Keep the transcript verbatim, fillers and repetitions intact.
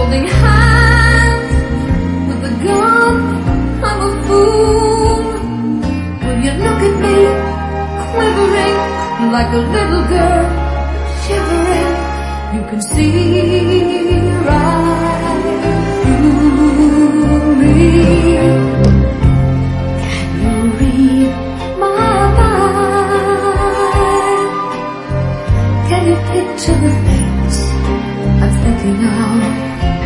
holding hands with a gun. I'm a fool. Will you look at me, quivering like a little girl, shivering? You can see right through me. Can you read my mind? Can you picture the things I'm thinking of?